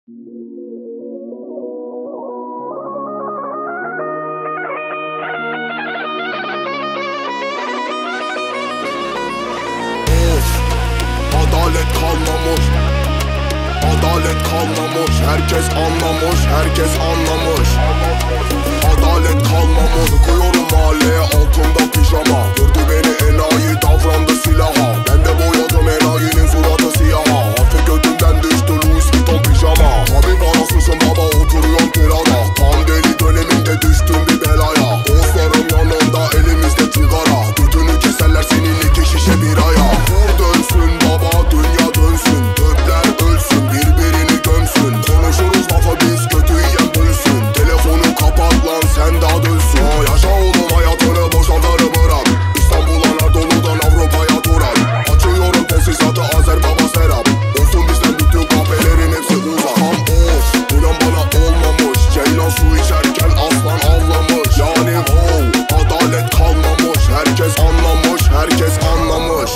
Adalet kalmamış, adalet kalmamış. Herkes anlamış, herkes anlamış. Adalet kalmamış. Koyuyorum mahalleye altında pijama. Gördü beni enayi, davrandı silaha. Ben de boyadım enayinin suratı siyaha. Hafif götünden düştü Louis Vuitton pijama. Tabi parasızsın baba, oturuyorsun kirada. Tam deli döneminde düştüm bir belaya. Dostlarım yanında, elimizde sigara. Götünü keserler senin iki şişe biraya. Vur dönsün baba, dünya dönsün. Gökler ölsün, birbirini gömsün. Konuşuruz lafa biz, kötü yiyen bölsün. Telefonu kapat lan, sen daha dönsün. Yaşa oğlum hayatını, boşaltları bırak. İstanbul Anadolu'dan Avrupa'ya durak. Açıyorum tesisatı, Azer Baba Serap. Olsun bizden bütün kahvelerin hepsi uzak. Tam of, inan bana olmamış. Ceylan su içerken aslan avlamış. Yani adalet kalmamış. Herkes anlamış, herkes anlamış.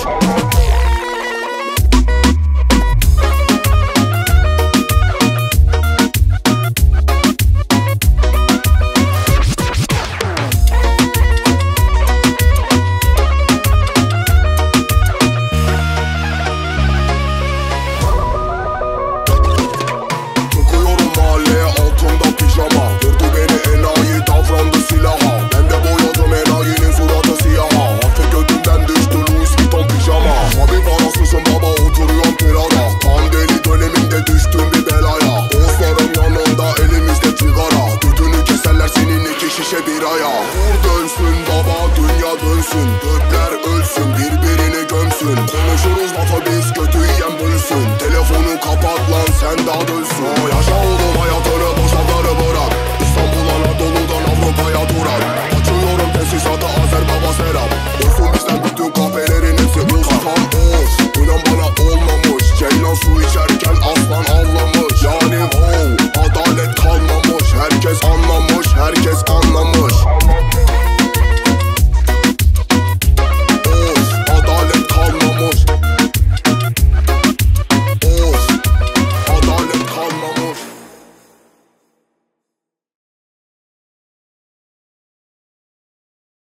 Vur dönsün baba, dünya dönsün. Gökler ölsün, birbirini gömsün. Konuşuruz lafa biz, kötü yiyen bölsün. Telefonu kapat lan, sen daha dönsün.